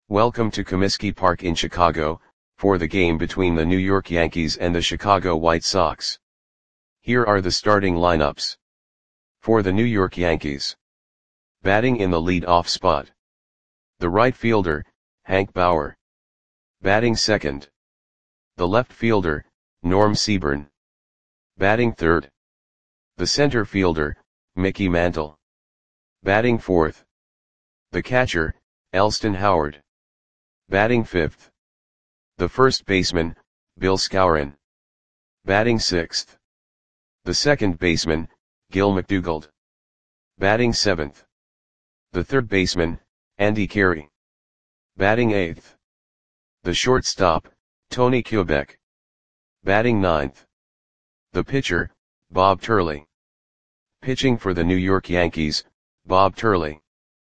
Welcome to Comiskey Park in Chicago, for the game between the New York Yankees and the Chicago White Sox. Here are the starting lineups. For the New York Yankees. Batting in the lead-off spot. The right fielder, Hank Bauer. Batting second. The left fielder, Norm Seaborn. Batting third. The center fielder, Mickey Mantle. Batting fourth. The catcher, Elston Howard. Batting fifth. The first baseman, Bill Skowron. Batting sixth. The second baseman, Gil McDougald. Batting seventh. The third baseman, Andy Carey. Batting eighth. The shortstop, Tony Kubek. Batting ninth. The pitcher, Bob Turley. Pitching for the New York Yankees, Bob Turley.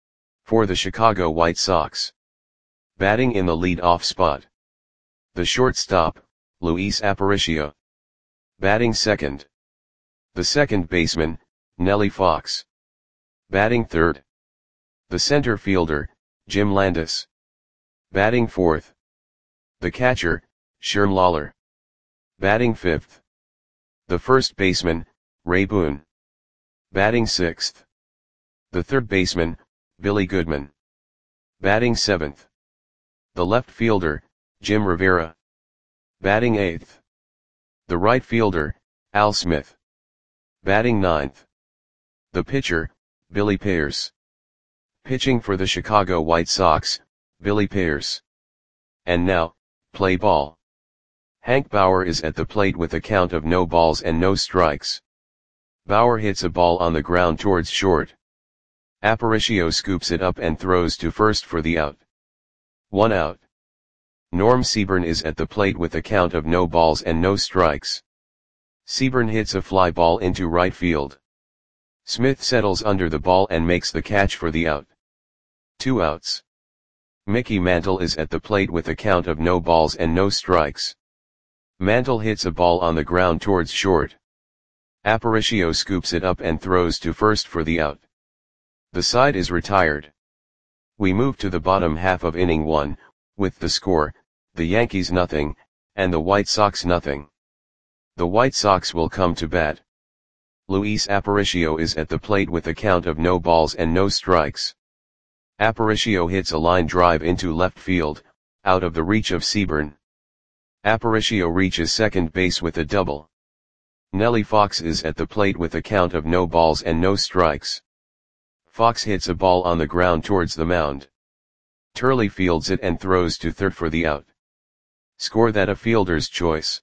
For the Chicago White Sox. Batting in the lead-off spot. The shortstop, Luis Aparicio. Batting second. The second baseman, Nellie Fox. Batting third. The center fielder, Jim Landis. Batting fourth. The catcher, Sherm Lawler. Batting fifth. The first baseman, Ray Boone. Batting sixth. The third baseman, Billy Goodman. Batting seventh. The left fielder, Jim Rivera. Batting eighth. The right fielder, Al Smith. Batting ninth. The pitcher, Billy Pierce. Pitching for the Chicago White Sox, Billy Pierce. And now, play ball. Hank Bauer is at the plate with a count of no balls and no strikes. Bauer hits a ball on the ground towards short. Aparicio scoops it up and throws to first for the out. 1 out. Norm Seaborn is at the plate with a count of no balls and no strikes. Seaborn hits a fly ball into right field. Smith settles under the ball and makes the catch for the out. 2 outs. Mickey Mantle is at the plate with a count of no balls and no strikes. Mantle hits a ball on the ground towards short. Aparicio scoops it up and throws to first for the out. The side is retired. We move to the bottom half of inning 1, with the score, the Yankees nothing, and the White Sox nothing. The White Sox will come to bat. Luis Aparicio is at the plate with a count of no balls and no strikes. Aparicio hits a line drive into left field, out of the reach of Seaborn. Aparicio reaches second base with a double. Nellie Fox is at the plate with a count of no balls and no strikes. Fox hits a ball on the ground towards the mound. Turley fields it and throws to third for the out. Score that a fielder's choice.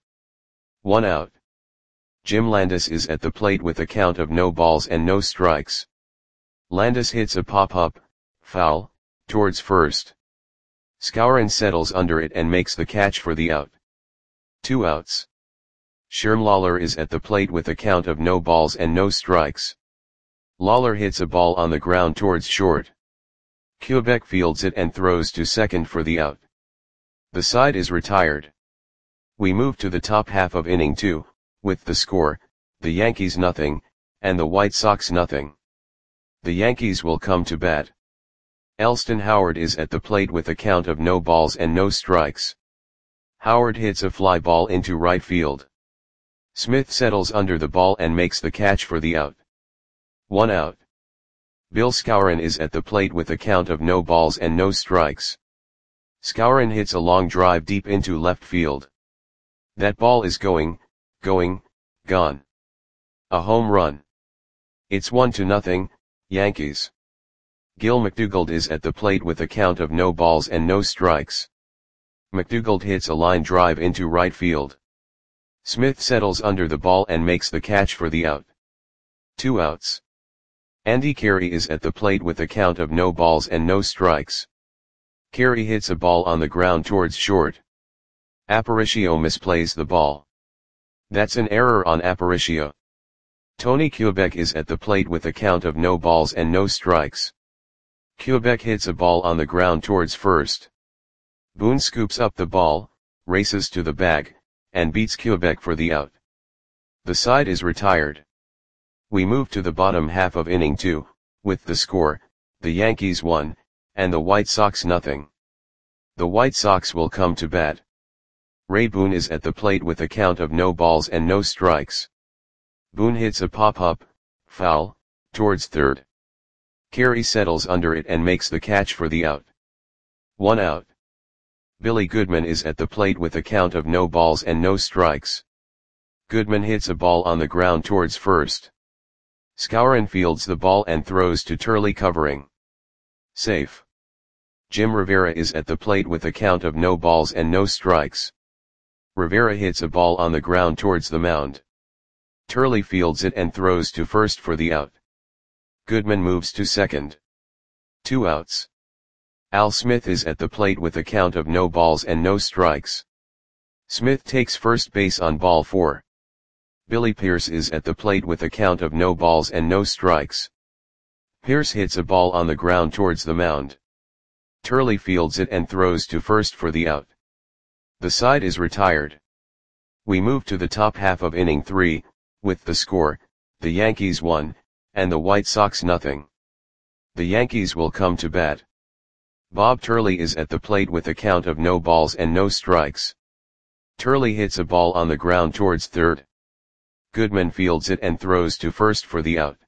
1 out. Jim Landis is at the plate with a count of no balls and no strikes. Landis hits a pop-up, foul, towards first. Skowron settles under it and makes the catch for the out. 2 outs. Sherm Lawler is at the plate with a count of no balls and no strikes. Lawler hits a ball on the ground towards short. Kubek fields it and throws to second for the out. The side is retired. We move to the top half of inning 2, with the score, the Yankees nothing, and the White Sox nothing. The Yankees will come to bat. Elston Howard is at the plate with a count of no balls and no strikes. Howard hits a fly ball into right field. Smith settles under the ball and makes the catch for the out. 1 out. Bill Skowron is at the plate with a count of no balls and no strikes. Skowron hits a long drive deep into left field. That ball is gone. A home run. It's 1-0, Yankees. Gil McDougald is at the plate with a count of no balls and no strikes. McDougald hits a line drive into right field. Smith settles under the ball and makes the catch for the out. 2 outs. Andy Carey is at the plate with a count of no balls and no strikes. Carey hits a ball on the ground towards short. Aparicio misplays the ball. That's an error on Aparicio. Tony Kubek is at the plate with a count of no balls and no strikes. Kubek hits a ball on the ground towards first. Boone scoops up the ball, races to the bag, and beats Kubek for the out. The side is retired. We move to the bottom half of inning 2, with the score, the Yankees 1, and the White Sox nothing. The White Sox will come to bat. Ray Boone is at the plate with a count of no balls and no strikes. Boone hits a pop-up, foul, towards third. Carey settles under it and makes the catch for the out. 1 out. Billy Goodman is at the plate with a count of no balls and no strikes. Goodman hits a ball on the ground towards first. Skowron fields the ball and throws to Turley covering. Safe. Jim Rivera is at the plate with a count of no balls and no strikes. Rivera hits a ball on the ground towards the mound. Turley fields it and throws to first for the out. Goodman moves to second. 2 outs. Al Smith is at the plate with a count of no balls and no strikes. Smith takes first base on ball 4. Billy Pierce is at the plate with a count of no balls and no strikes. Pierce hits a ball on the ground towards the mound. Turley fields it and throws to first for the out. The side is retired. We move to the top half of inning 3, with the score, the Yankees 1, and the White Sox nothing. The Yankees will come to bat. Bob Turley is at the plate with a count of no balls and no strikes. Turley hits a ball on the ground towards third. Goodman fields it and throws to first for the out.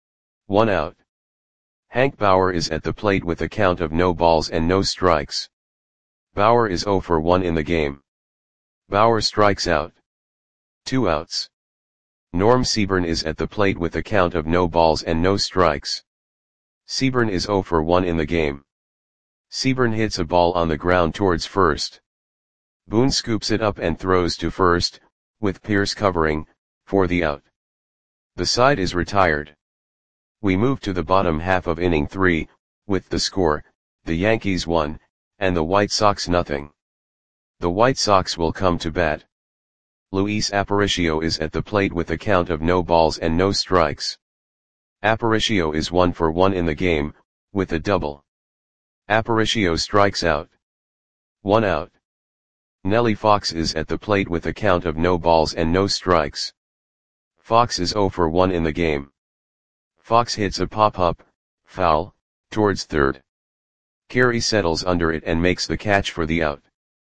1 out. Hank Bauer is at the plate with a count of no balls and no strikes. Bauer is 0 for 1 in the game. Bauer strikes out. 2 outs. Norm Seaburn is at the plate with a count of no balls and no strikes. Seaburn is 0 for 1 in the game. Seaburn hits a ball on the ground towards first. Boone scoops it up and throws to first, with Pierce covering, for the out. The side is retired. We move to the bottom half of inning 3, with the score, the Yankees 1, and the White Sox nothing. The White Sox will come to bat. Luis Aparicio is at the plate with a count of no balls and no strikes. Aparicio is 1 for 1 in the game, with a double. Aparicio strikes out. 1 out. Nellie Fox is at the plate with a count of no balls and no strikes. Fox is 0 for 1 in the game. Fox hits a pop-up, foul, towards third. Carey settles under it and makes the catch for the out.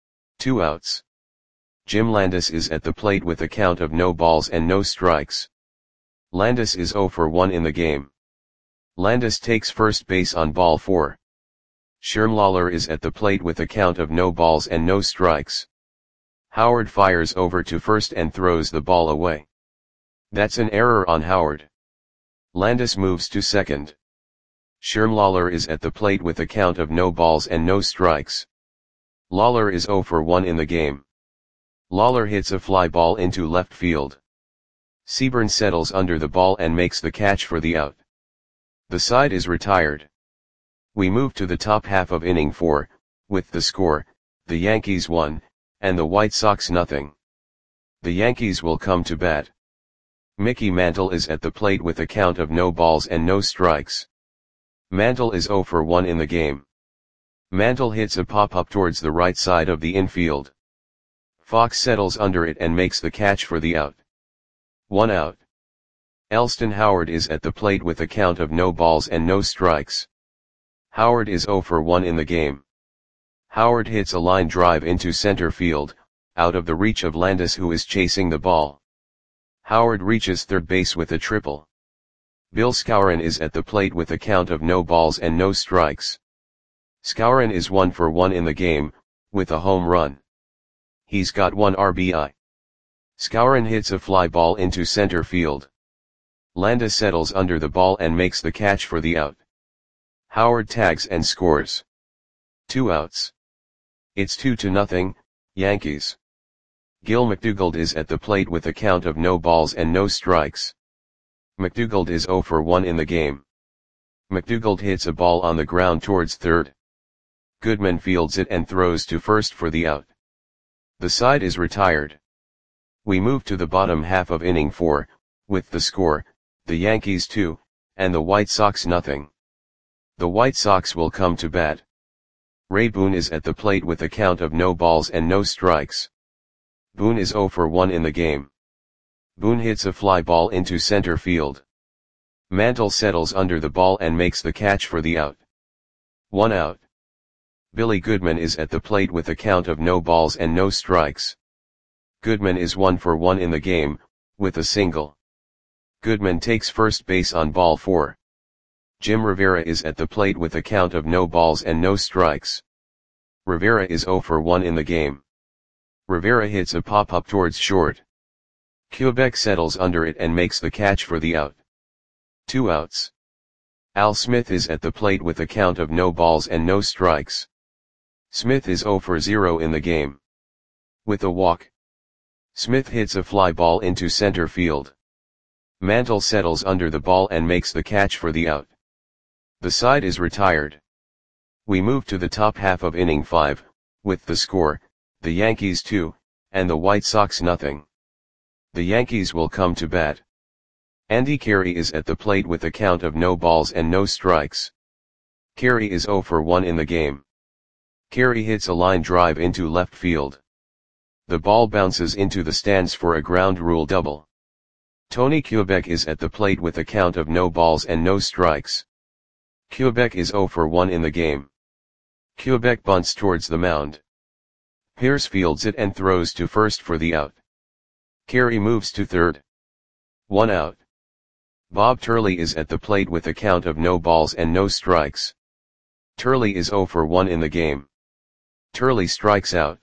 2 outs. Jim Landis is at the plate with a count of no balls and no strikes. Landis is 0 for 1 in the game. Landis takes first base on ball 4. Sherm Lawler is at the plate with a count of no balls and no strikes. Howard fires over to first and throws the ball away. That's an error on Howard. Landis moves to second. Sherm Lawler is at the plate with a count of no balls and no strikes. Lawler is 0 for 1 in the game. Lawler hits a fly ball into left field. Seaburn settles under the ball and makes the catch for the out. The side is retired. We move to the top half of inning 4, with the score, the Yankees 1, and the White Sox nothing. The Yankees will come to bat. Mickey Mantle is at the plate with a count of no balls and no strikes. Mantle is 0 for 1 in the game. Mantle hits a pop-up towards the right side of the infield. Fox settles under it and makes the catch for the out. 1 out. Elston Howard is at the plate with a count of no balls and no strikes. Howard is 0 for 1 in the game. Howard hits a line drive into center field, out of the reach of Landis who is chasing the ball. Howard reaches third base with a triple. Bill Skowron is at the plate with a count of no balls and no strikes. Skowron is 1 for 1 in the game, with a home run. He's got 1 RBI. Skowron hits a fly ball into center field. Landis settles under the ball and makes the catch for the out. Howard tags and scores. 2 outs. It's 2-0, Yankees. Gil McDougald is at the plate with a count of no balls and no strikes. McDougald is 0 for 1 in the game. McDougald hits a ball on the ground towards third. Goodman fields it and throws to first for the out. The side is retired. We move to the bottom half of inning 4, with the score, the Yankees 2, and the White Sox nothing. The White Sox will come to bat. Ray Boone is at the plate with a count of no balls and no strikes. Boone is 0 for 1 in the game. Boone hits a fly ball into center field. Mantle settles under the ball and makes the catch for the out. 1 out. Billy Goodman is at the plate with a count of no balls and no strikes. Goodman is 1 for 1 in the game, with a single. Goodman takes first base on ball 4. Jim Rivera is at the plate with a count of no balls and no strikes. Rivera is 0 for 1 in the game. Rivera hits a pop-up towards short. Quebec settles under it and makes the catch for the out. 2 outs. Al Smith is at the plate with a count of no balls and no strikes. Smith is 0 for 0 in the game. With a walk, Smith hits a fly ball into center field. Mantle settles under the ball and makes the catch for the out. The side is retired. We move to the top half of inning 5, with the score, the Yankees 2, and the White Sox nothing. The Yankees will come to bat. Andy Carey is at the plate with a count of no balls and no strikes. Carey is 0 for 1 in the game. Carey hits a line drive into left field. The ball bounces into the stands for a ground rule double. Tony Quebec is at the plate with a count of no balls and no strikes. Quebec is 0 for 1 in the game. Quebec bunts towards the mound. Pierce fields it and throws to first for the out. Carey moves to third. 1 out. Bob Turley is at the plate with a count of no balls and no strikes. Turley is 0 for 1 in the game. Turley strikes out.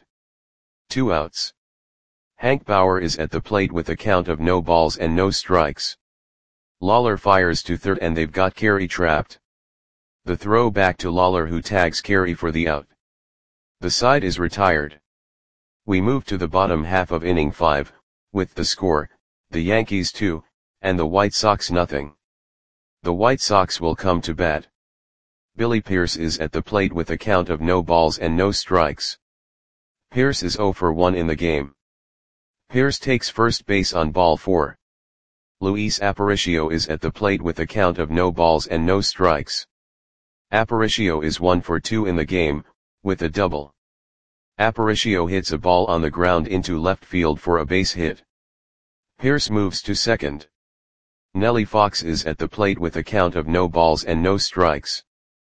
2 outs. Hank Bauer is at the plate with a count of no balls and no strikes. Lawler fires to third and they've got Carey trapped. The throw back to Lawler, who tags Carey for the out. The side is retired. We move to the bottom half of inning 5, with the score, the Yankees 2, and the White Sox nothing. The White Sox will come to bat. Billy Pierce is at the plate with a count of no balls and no strikes. Pierce is 0 for 1 in the game. Pierce takes first base on ball 4. Luis Aparicio is at the plate with a count of no balls and no strikes. Aparicio is 1 for 2 in the game, with a double. Aparicio hits a ball on the ground into left field for a base hit. Pierce moves to second. Nellie Fox is at the plate with a count of no balls and no strikes.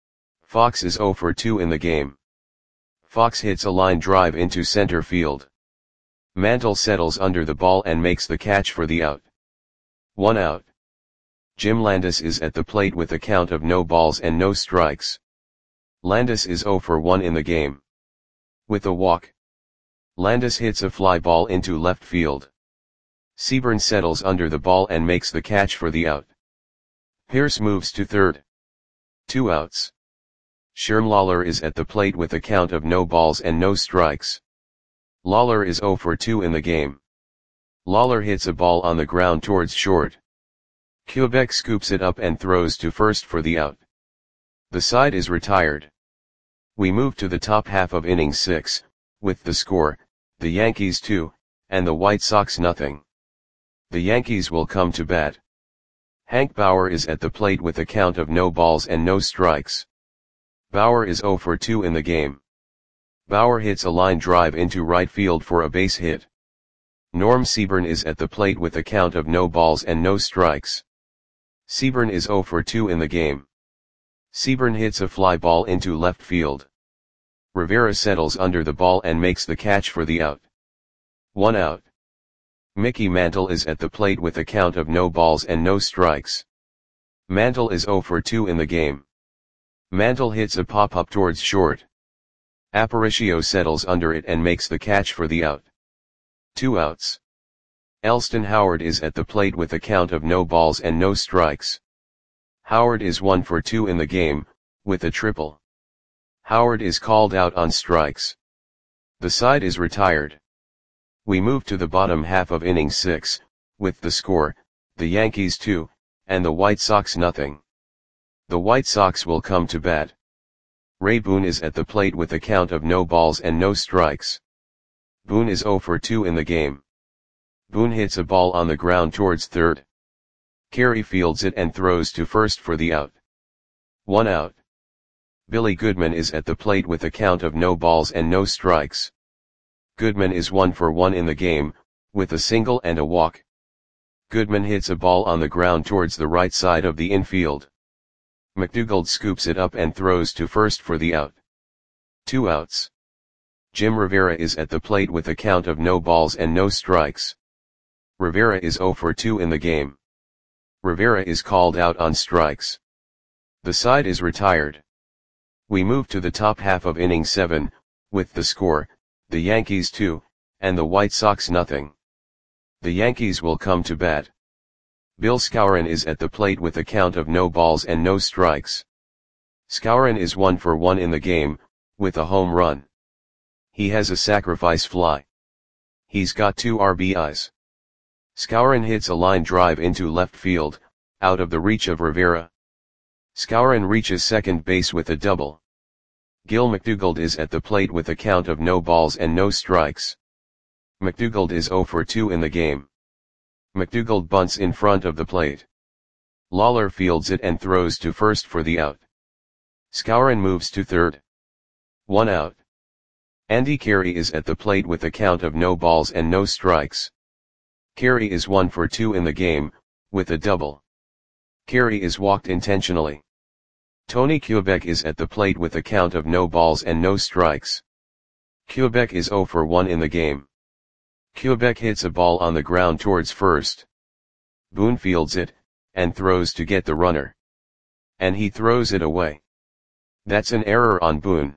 Fox is 0 for 2 in the game. Fox hits a line drive into center field. Mantle settles under the ball and makes the catch for the out. 1 out. Jim Landis is at the plate with a count of no balls and no strikes. Landis is 0 for 1 in the game. With a walk, Landis hits a fly ball into left field. Seaburn settles under the ball and makes the catch for the out. Pierce moves to third. 2 outs. Sherm Lawler is at the plate with a count of no balls and no strikes. Lawler is 0 for 2 in the game. Lawler hits a ball on the ground towards short. Quebec scoops it up and throws to first for the out. The side is retired. We move to the top half of inning 6, with the score, the Yankees 2, and the White Sox nothing. The Yankees will come to bat. Hank Bauer is at the plate with a count of no balls and no strikes. Bauer is 0 for 2 in the game. Bauer hits a line drive into right field for a base hit. Norm Seaburn is at the plate with a count of no balls and no strikes. Seaburn is 0 for 2 in the game. Seaburn hits a fly ball into left field. Rivera settles under the ball and makes the catch for the out. 1 out. Mickey Mantle is at the plate with a count of no balls and no strikes. Mantle is 0 for 2 in the game. Mantle hits a pop-up towards short. Aparicio settles under it and makes the catch for the out. 2 outs. Elston Howard is at the plate with a count of no balls and no strikes. Howard is 1 for 2 in the game, with a triple. Howard is called out on strikes. The side is retired. We move to the bottom half of inning 6, with the score, the Yankees 2, and the White Sox nothing. The White Sox will come to bat. Ray Boone is at the plate with a count of no balls and no strikes. Boone is 0 for 2 in the game. Boone hits a ball on the ground towards third. Carey fields it and throws to first for the out. 1 out. Billy Goodman is at the plate with a count of no balls and no strikes. Goodman is 1 for 1 in the game, with a single and a walk. Goodman hits a ball on the ground towards the right side of the infield. McDougald scoops it up and throws to first for the out. 2 outs. Jim Rivera is at the plate with a count of no balls and no strikes. Rivera is 0 for 2 in the game. Rivera is called out on strikes. The side is retired. We move to the top half of inning 7, with the score, the Yankees 2, and the White Sox nothing. The Yankees will come to bat. Bill Skowron is at the plate with a count of no balls and no strikes. Skowron is 1 for 1 in the game, with a home run. He has a sacrifice fly. He's got 2 RBIs. Skowron hits a line drive into left field, out of the reach of Rivera. Skowron reaches second base with a double. Gil McDougald is at the plate with a count of no balls and no strikes. McDougald is 0 for 2 in the game. McDougald bunts in front of the plate. Lawler fields it and throws to first for the out. Skowron moves to third. 1 out. Andy Carey is at the plate with a count of no balls and no strikes. Carey is 1 for 2 in the game, with a double. Carey is walked intentionally. Tony Kubek is at the plate with a count of no balls and no strikes. Kubek is 0 for 1 in the game. Kubek hits a ball on the ground towards first. Boone fields it, and throws to get the runner. And he throws it away. That's an error on Boone.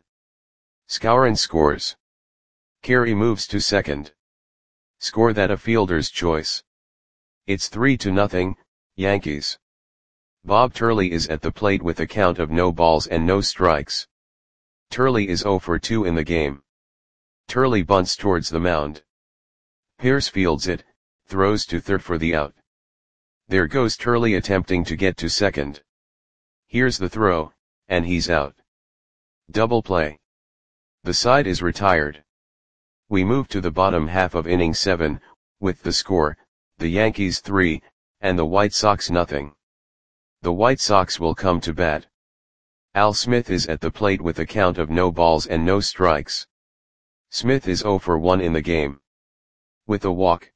Skowron scores. Carey moves to second. Score that a fielder's choice. It's 3-0, Yankees. Bob Turley is at the plate with a count of no balls and no strikes. Turley is 0 for 2 in the game. Turley bunts towards the mound. Pierce fields it, throws to third for the out. There goes Turley attempting to get to second. Here's the throw, and he's out. Double play. The side is retired. We move to the bottom half of inning 7, with the score, the Yankees 3, and the White Sox nothing. The White Sox will come to bat. Al Smith is at the plate with a count of no balls and no strikes. Smith is 0 for 1 in the game. With a walk.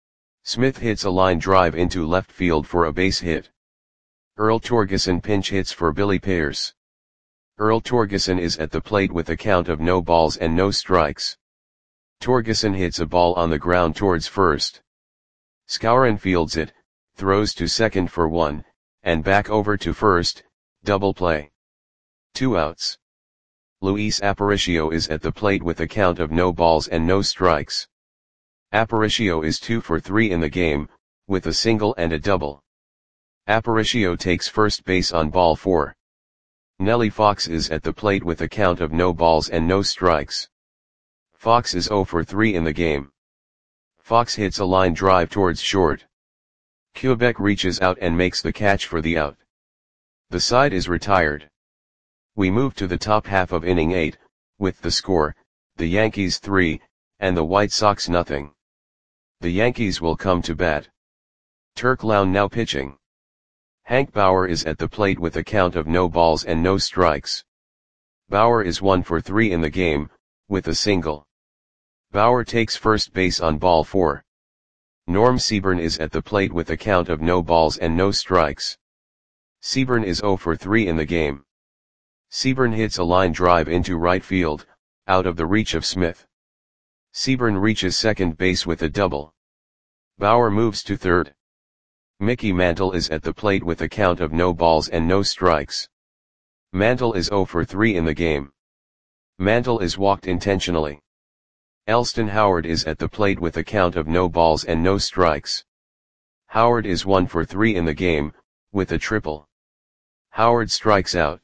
Smith hits a line drive into left field for a base hit. Earl Torgeson pinch hits for Billy Pierce. Earl Torgeson is at the plate with a count of no balls and no strikes. Torgeson hits a ball on the ground towards first. Skowron fields it, throws to second for 1, and back over to first, double play. 2 outs. Luis Aparicio is at the plate with a count of no balls and no strikes. Aparicio is 2 for 3 in the game, with a single and a double. Aparicio takes first base on ball 4. Nellie Fox is at the plate with a count of no balls and no strikes. Fox is 0 for 3 in the game. Fox hits a line drive towards short. Kubek reaches out and makes the catch for the out. The side is retired. We move to the top half of inning 8, with the score, the Yankees 3, and the White Sox nothing. The Yankees will come to bat. Turk Lown now pitching. Hank Bauer is at the plate with a count of no balls and no strikes. Bauer is 1 for 3 in the game, with a single. Bauer takes first base on ball 4. Norm Seaburn is at the plate with a count of no balls and no strikes. Seaburn is 0 for 3 in the game. Seaburn hits a line drive into right field, out of the reach of Smith. Seaburn reaches second base with a double. Bauer moves to third. Mickey Mantle is at the plate with a count of no balls and no strikes. Mantle is 0 for 3 in the game. Mantle is walked intentionally. Elston Howard is at the plate with a count of no balls and no strikes. Howard is 1 for 3 in the game, with a triple. Howard strikes out.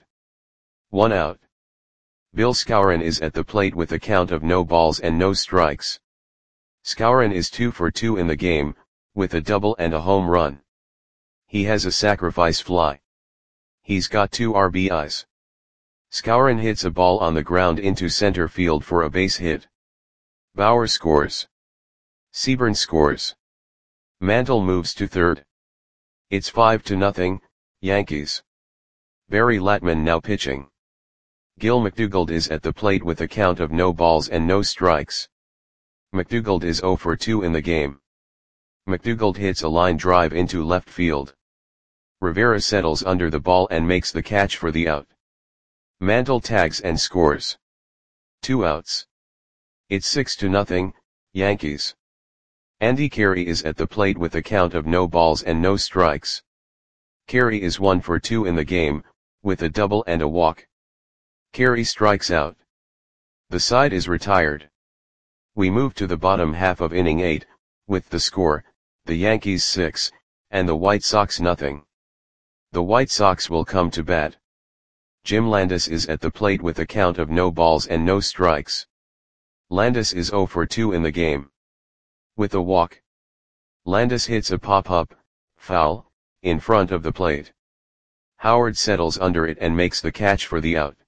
1 out. Bill Skowron is at the plate with a count of no balls and no strikes. Skowron is 2 for 2 in the game, with a double and a home run. He has a sacrifice fly. He's got 2 RBIs. Skowron hits a ball on the ground into center field for a base hit. Bauer scores. Seaburn scores. Mantle moves to third. It's 5-0, Yankees. Barry Latman now pitching. Gil McDougald is at the plate with a count of no balls and no strikes. McDougald is 0 for 2 in the game. McDougald hits a line drive into left field. Rivera settles under the ball and makes the catch for the out. Mantle tags and scores. 2 outs. It's 6-0, Yankees. Andy Carey is at the plate with a count of no balls and no strikes. Carey is 1 for 2 in the game, with a double and a walk. Carey strikes out. The side is retired. We move to the bottom half of inning 8, with the score, the Yankees 6, and the White Sox nothing. The White Sox will come to bat. Jim Landis is at the plate with a count of no balls and no strikes. Landis is 0 for 2 in the game. With a walk. Landis hits a pop-up, foul, in front of the plate. Howard settles under it and makes the catch for the out.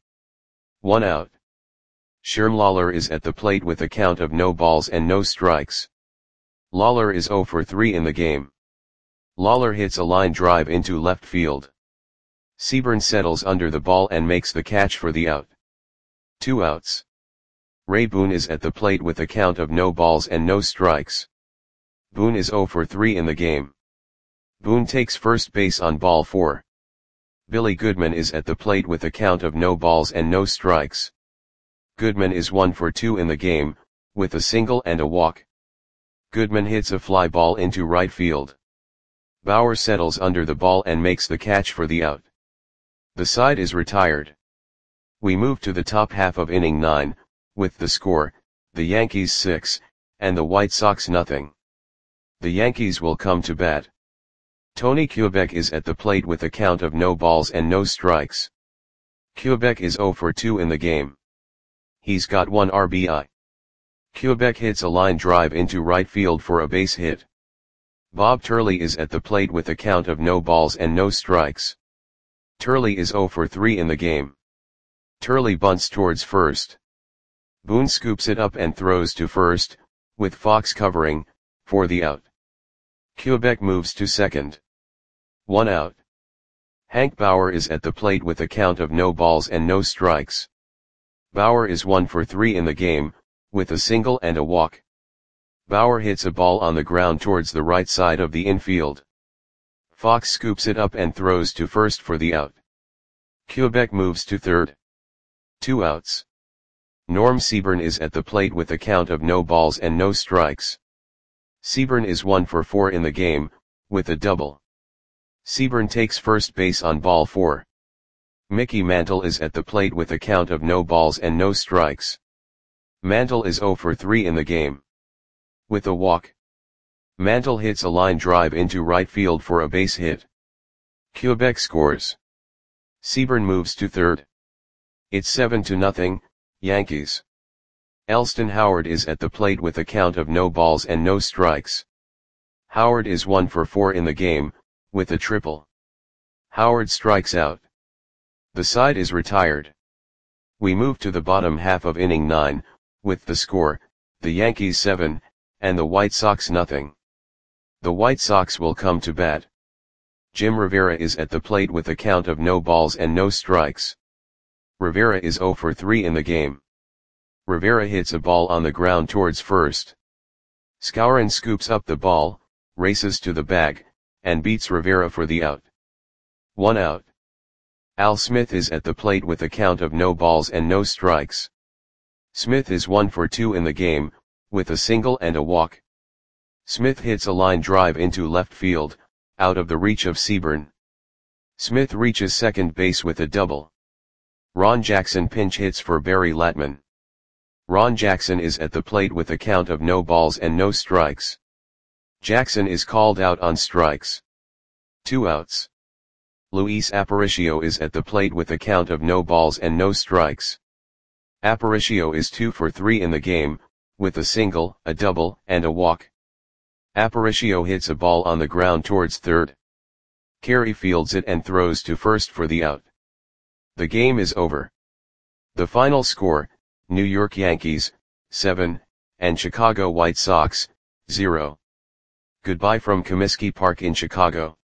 1 out. Sherm Lawler is at the plate with a count of no balls and no strikes. Lawler is 0 for 3 in the game. Lawler hits a line drive into left field. Seaburn settles under the ball and makes the catch for the out. 2 outs. Ray Boone is at the plate with a count of no balls and no strikes. Boone is 0 for 3 in the game. Boone takes first base on ball 4. Billy Goodman is at the plate with a count of no balls and no strikes. Goodman is 1 for 2 in the game, with a single and a walk. Goodman hits a fly ball into right field. Bauer settles under the ball and makes the catch for the out. The side is retired. We move to the top half of inning 9, with the score, the Yankees 6, and the White Sox nothing. The Yankees will come to bat. Tony Kubek is at the plate with a count of no balls and no strikes. Kubek is 0 for 2 in the game. He's got 1 RBI. Kubek hits a line drive into right field for a base hit. Bob Turley is at the plate with a count of no balls and no strikes. Turley is 0 for 3 in the game. Turley bunts towards first. Boone scoops it up and throws to first, with Fox covering, for the out. Kubek moves to second. 1 out. Hank Bauer is at the plate with a count of no balls and no strikes. Bauer is 1 for 3 in the game, with a single and a walk. Bauer hits a ball on the ground towards the right side of the infield. Fox scoops it up and throws to first for the out. Kubek moves to third. 2 outs. Norm Seaburn is at the plate with a count of no balls and no strikes. Seaburn is 1 for 4 in the game, with a double. Seaburn takes first base on ball 4. Mickey Mantle is at the plate with a count of no balls and no strikes. Mantle is 0 for 3 in the game. With a walk. Mantle hits a line drive into right field for a base hit. Kubek scores. Seaburn moves to third. It's 7-0, Yankees. Elston Howard is at the plate with a count of no balls and no strikes. Howard is 1 for 4 in the game, with a triple. Howard strikes out. The side is retired. We move to the bottom half of inning 9, with the score, the Yankees 7, and the White Sox nothing. The White Sox will come to bat. Jim Rivera is at the plate with a count of no balls and no strikes. Rivera is 0 for 3 in the game. Rivera hits a ball on the ground towards first. Skowron scoops up the ball, races to the bag, and beats Rivera for the out. 1 out. Al Smith is at the plate with a count of no balls and no strikes. Smith is 1 for 2 in the game, with a single and a walk. Smith hits a line drive into left field, out of the reach of Seaburn. Smith reaches second base with a double. Ron Jackson pinch hits for Barry Latman. Ron Jackson is at the plate with a count of no balls and no strikes. Jackson is called out on strikes. 2 outs. Luis Aparicio is at the plate with a count of no balls and no strikes. Aparicio is 2 for 3 in the game, with a single, a double, and a walk. Aparicio hits a ball on the ground towards third. Carey fields it and throws to first for the out. The game is over. The final score, New York Yankees, 7, and Chicago White Sox, 0. Goodbye from Comiskey Park in Chicago.